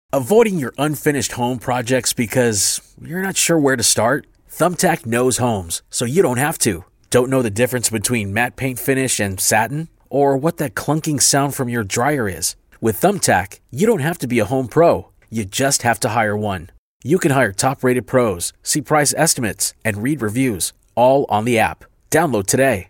Avoiding your unfinished home projects because you're not sure where to start? Thumbtack knows homes, so you don't have to. Don't know the difference between matte paint finish and satin? Or what that clunking sound from your dryer is? With Thumbtack, you don't have to be a home pro. You just have to hire one. You can hire top-rated pros, see price estimates, and read reviews, all on the app. Download today.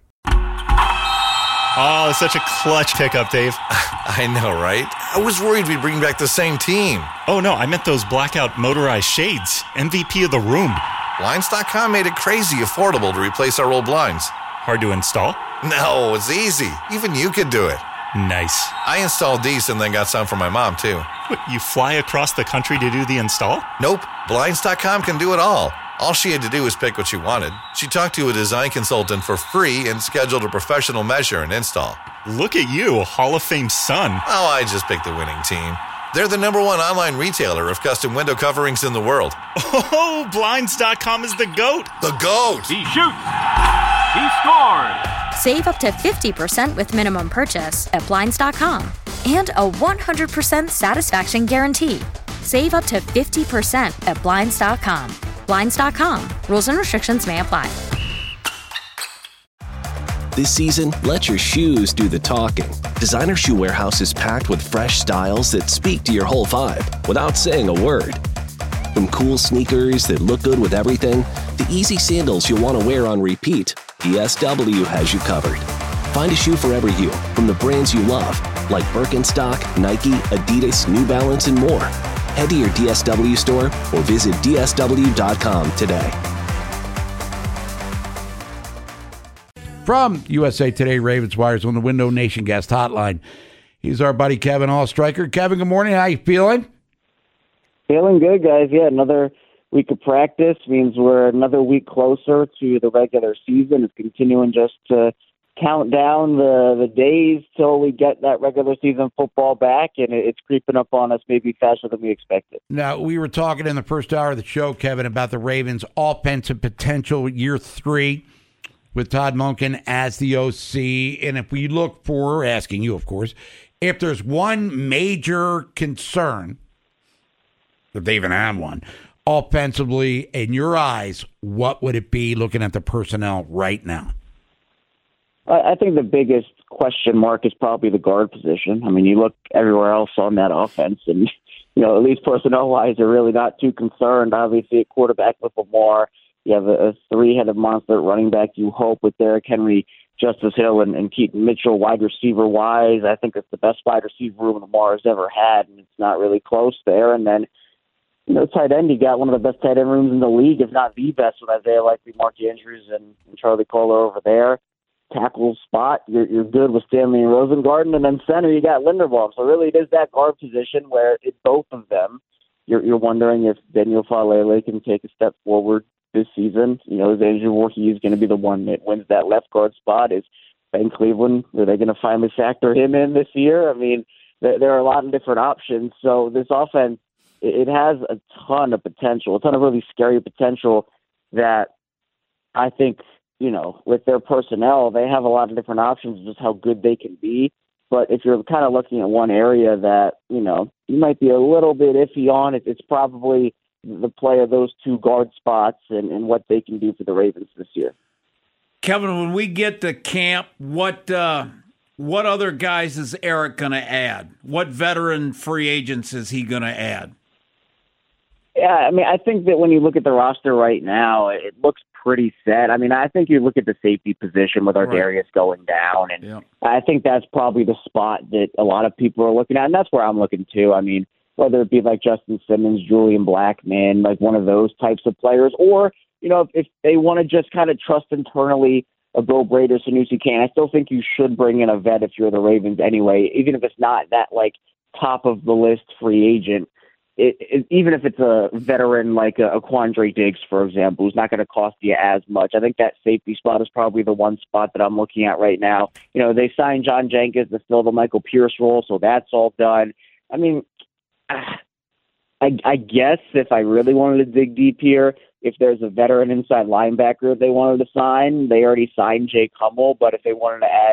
Oh, it's such a clutch pickup, Dave. I know, right? I was worried we'd bring back the same team. Oh, no, I meant those blackout motorized shades. MVP of the room. Blinds.com made it crazy affordable to replace our old blinds. Hard to install? No, it's easy. Even you could do it. Nice. I installed these and then got some for my mom, too. What, you fly across the country to do the install? Nope. Blinds.com can do it all. All she had to do was pick what she wanted. She talked to a design consultant for free and scheduled a professional measure and install. Look at you, a Hall of Fame son. Oh, I just picked the winning team. They're the #1 online retailer of custom window coverings in the world. Oh, Blinds.com is the GOAT. The GOAT! He shoots. He scores. Save up to 50% with minimum purchase at Blinds.com. And a 100% satisfaction guarantee. Save up to 50% at Blinds.com. Blinds.com. Rules and restrictions may apply. This season, let your shoes do the talking. Designer Shoe Warehouse is packed with fresh styles that speak to your whole vibe without saying a word. From cool sneakers that look good with everything, to easy sandals you'll want to wear on repeat, DSW has you covered. Find a shoe for every you from the brands you love, like Birkenstock, Nike, Adidas, New Balance, and more. Head to your DSW store or visit DSW.com today. From USA Today Ravens Wires on the Window Nation Guest Hotline, he's our buddy Kevin Allstriker. Kevin, good morning. How you feeling? Feeling good, guys. Yeah, another week of practice means we're another week closer to the regular season. It's continuing just to count down the days till we get that regular season football back, and it's creeping up on us maybe faster than we expected. Now, we were talking in the first hour of the show, Kevin, about the Ravens' offensive potential year 3 with Todd Monken as the OC. And if we look for, asking you, of course, if there's one major concern, if they even have one, offensively, in your eyes, what would it be looking at the personnel right now? I think the biggest question mark is probably the guard position. I mean, you look everywhere else on that offense, and, you know, at least personnel-wise, they're really not too concerned. Obviously, at quarterback with Lamar, you have a three-headed monster at running back, you hope, with Derrick Henry, Justice Hill, and Keaton Mitchell. Wide receiver-wise, I think it's the best wide receiver room Lamar has ever had, and it's not really close there. And then, you know, tight end, you got one of the best tight end rooms in the league, if not the best, with Isaiah Likely, Mark Andrews, and Charlie Kolar over there. Tackle spot, you're good with Stanley and Rosengarten, and then center, you got Linderbaum. So really, it is that guard position where it's both of them. You're wondering if Daniel Falele can take a step forward this season. You know, is Andrew Voorhees going to be the one that wins that left guard spot? Is Ben Cleveland, are they going to finally factor him in this year? I mean, there are a lot of different options. So this offense, it has a ton of potential, a ton of really scary potential that I think, you know, with their personnel, they have a lot of different options, just how good they can be. But if you're kind of looking at one area that, you know, you might be a little bit iffy on, it's probably the play of those two guard spots and what they can do for the Ravens this year. Kevin, when we get to camp, what other guys is Eric going to add? What veteran free agents is he going to add? Yeah, I mean, I think that when you look at the roster right now, it looks pretty set. I mean, I think you look at the safety position with Ardarius going down, and I think that's probably the spot that a lot of people are looking at, and that's where I'm looking too. I mean, whether it be like Justin Simmons, Julian Blackman, like one of those types of players, or, you know, if they want to just kind of trust internally a Bill Brady or Sanusi Kane, I still think you should bring in a vet if you're the Ravens anyway, even if it's not that, like, top of the list free agent. Even if it's a veteran like a Quandre Diggs, for example, who's not going to cost you as much. I think that safety spot is probably the one spot that I'm looking at right now. You know, they signed John Jenkins to fill the Michael Pierce role, so that's all done. I mean, I guess if I really wanted to dig deep here, if there's a veteran inside linebacker they wanted to sign, they already signed Jake Hummel, but if they wanted to add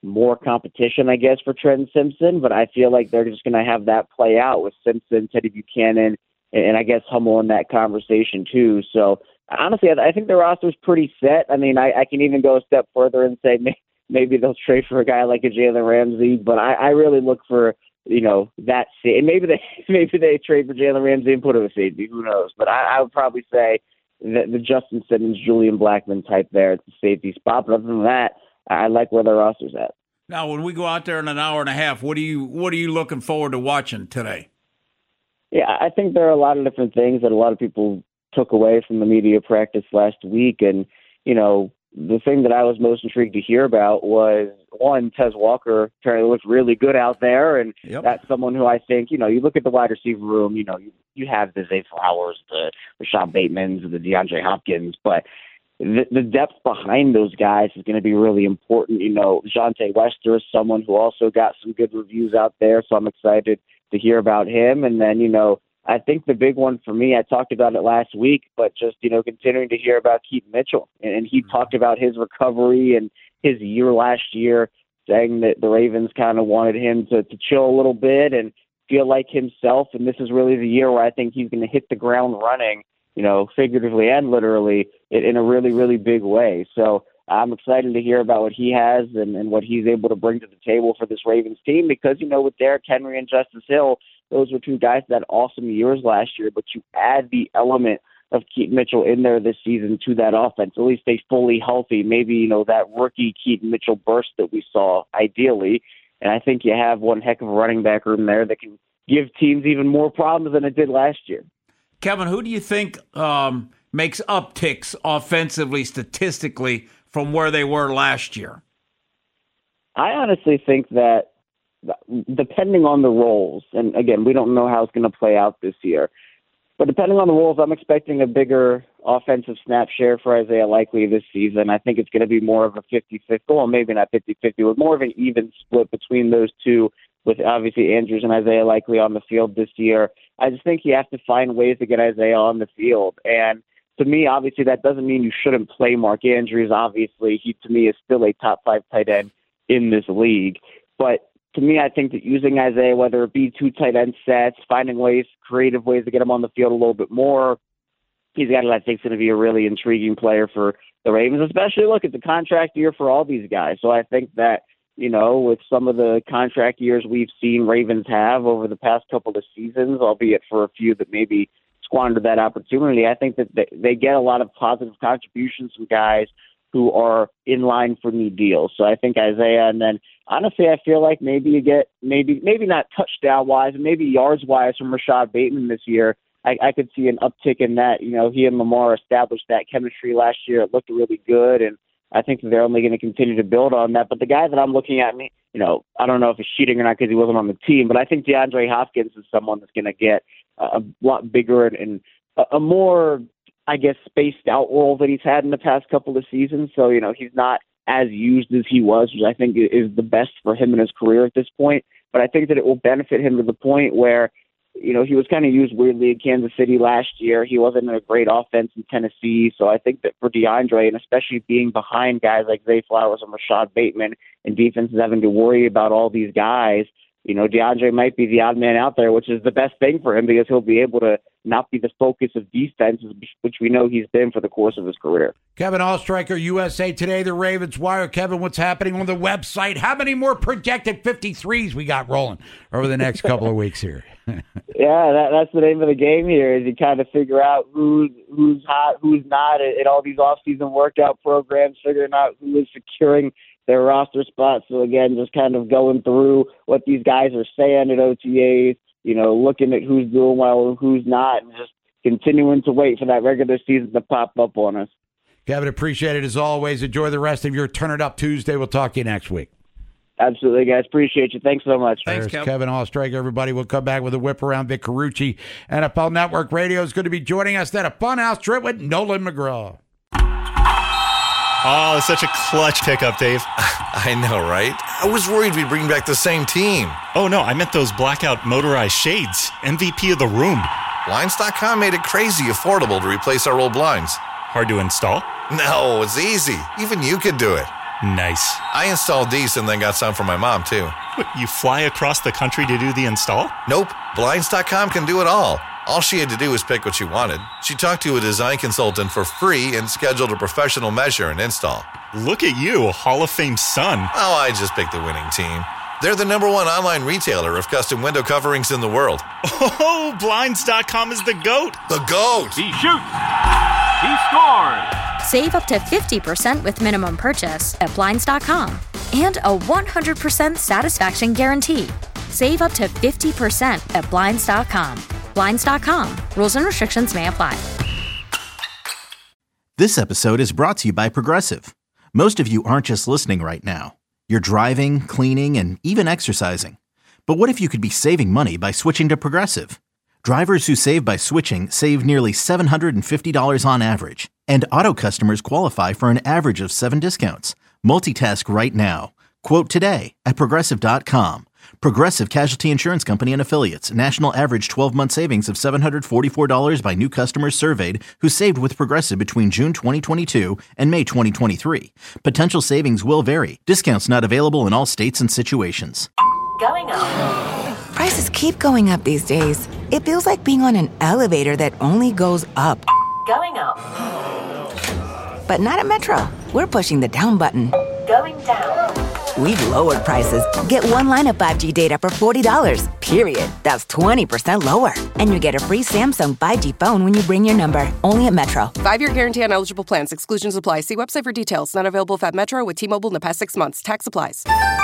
more competition, I guess, for Trenton Simpson, but I feel like they're just going to have that play out with Simpson, Teddy Buchanan, and I guess Hummel in that conversation too. So honestly, I think the roster's pretty set. I mean, I can even go a step further and say maybe they'll trade for a guy like a Jalen Ramsey, but I really look for, that and maybe they trade for Jalen Ramsey and put him a safety. Who knows? But I would probably say the Justin Simmons, Julian Blackmon type there at the safety spot. But other than that, I like where their roster's at. Now, when we go out there in an hour and a half, what are you looking forward to watching today? Yeah, I think there are a lot of different things that a lot of people took away from the media practice last week. And, the thing that I was most intrigued to hear about was, one, Tez Walker apparently looks really good out there. And that's someone who I think, you look at the wide receiver room, you have the Zay Flowers, the Rashad Batemans, the DeAndre Hopkins, but the depth behind those guys is going to be really important. Jonte Wester is someone who also got some good reviews out there, so I'm excited to hear about him. And then, I think the big one for me, I talked about it last week, but just, continuing to hear about Keaton Mitchell. And he talked about his recovery and his year last year, saying that the Ravens kind of wanted him to chill a little bit and feel like himself. And this is really the year where I think he's going to hit the ground running, figuratively and literally in a really, really big way. So I'm excited to hear about what he has and what he's able to bring to the table for this Ravens team because, with Derrick Henry and Justice Hill, those were two guys that had awesome years last year, but you add the element of Keaton Mitchell in there this season to that offense. At least stay fully healthy. Maybe, that rookie Keaton Mitchell burst that we saw ideally. And I think you have one heck of a running back room there that can give teams even more problems than it did last year. Kevin, who do you think makes upticks offensively, statistically, from where they were last year? I honestly think that depending on the roles, and again, we don't know how it's going to play out this year, but depending on the roles, I'm expecting a bigger offensive snap share for Isaiah Likely this season. I think it's going to be more of a 50-50, well, maybe not 50-50, but more of an even split between those two, with obviously Andrews and Isaiah Likely on the field this year. I just think you have to find ways to get Isaiah on the field. And to me, obviously, that doesn't mean you shouldn't play Mark Andrews. Obviously, he, to me, is still a top 5 tight end in this league. But to me, I think that using Isaiah, whether it be 2 tight end sets, finding creative ways to get him on the field a little bit more, he's a guy that I think is going to be a really intriguing player for the Ravens, especially look at the contract year for all these guys. So I think that, with some of the contract years we've seen Ravens have over the past couple of seasons, albeit for a few that maybe squandered that opportunity, I think that they get a lot of positive contributions from guys who are in line for new deals. So I think Isaiah, and then honestly, I feel like maybe you get maybe not touchdown-wise, maybe yards-wise from Rashad Bateman this year. I could see an uptick in that. He and Lamar established that chemistry last year. It looked really good, and I think that they're only going to continue to build on that. But the guy that I'm looking at, I don't know if he's cheating or not because he wasn't on the team, but I think DeAndre Hopkins is someone that's going to get a lot bigger and a more, I guess, spaced out role that he's had in the past couple of seasons. So, he's not as used as he was, which I think is the best for him in his career at this point. But I think that it will benefit him to the point where, he was kind of used weirdly in Kansas City last year. He wasn't in a great offense in Tennessee. So I think that for DeAndre, and especially being behind guys like Zay Flowers and Rashad Bateman, and defenses having to worry about all these guys, DeAndre might be the odd man out there, which is the best thing for him because he'll be able to not be the focus of defenses, which we know he's been for the course of his career. Kevin Allstriker, USA Today, the Ravens Wire. Kevin, what's happening on the website? How many more projected 53s we got rolling over the next couple of weeks here? Yeah, that's the name of the game here, is you kind of figure out who's hot, who's not in all these off-season workout programs, figuring out who is securing their roster spots. So, again, just kind of going through what these guys are saying at OTAs, looking at who's doing well and who's not, and just continuing to wait for that regular season to pop up on us. Kevin, appreciate it as always. Enjoy the rest of your Turn It Up Tuesday. We'll talk to you next week. Absolutely, guys. Appreciate you. Thanks so much. Thanks, Kevin Allstriker, everybody. We'll come back with a whip around. Vic Carucci, NFL Network Radio, is going to be joining us. Then a funhouse trip with Nolan McGraw. Oh, such a clutch pickup, Dave. I know, right? I was worried we'd bring back the same team. Oh, no, I meant those blackout motorized shades. MVP of the room. Blinds.com made it crazy affordable to replace our old blinds. Hard to install? No, it's easy. Even you could do it. Nice. I installed these and then got some for my mom, too. What, you fly across the country to do the install? Nope. Blinds.com can do it all. All she had to do was pick what she wanted. She talked to a design consultant for free and scheduled a professional measure and install. Look at you, a Hall of Fame son. Oh, I just picked the winning team. They're the #1 online retailer of custom window coverings in the world. Oh, Blinds.com is the GOAT. The GOAT! He shoots. He scores. Save up to 50% with minimum purchase at Blinds.com. And a 100% satisfaction guarantee. Save up to 50% at Blinds.com. Blinds.com. Rules and restrictions may apply. This episode is brought to you by Progressive. Most of you aren't just listening right now. You're driving, cleaning, and even exercising. But what if you could be saving money by switching to Progressive? Drivers who save by switching save nearly $750 on average. And auto customers qualify for an average of 7 discounts. Multitask right now. Quote today at Progressive.com. Progressive Casualty Insurance Company and Affiliates. National average 12-month savings of $744 by new customers surveyed who saved with Progressive between June 2022 and May 2023. Potential savings will vary. Discounts not available in all states and situations. Going up. Prices keep going up these days. It feels like being on an elevator that only goes up. Going up. But not at Metro. We're pushing the down button. Going down. We've lowered prices. Get one line of 5G data for $40, period. That's 20% lower. And you get a free Samsung 5G phone when you bring your number. Only at Metro. 5-year guarantee on eligible plans. Exclusions apply. See website for details. Not available at Metro with T-Mobile in the past 6 months. Tax applies.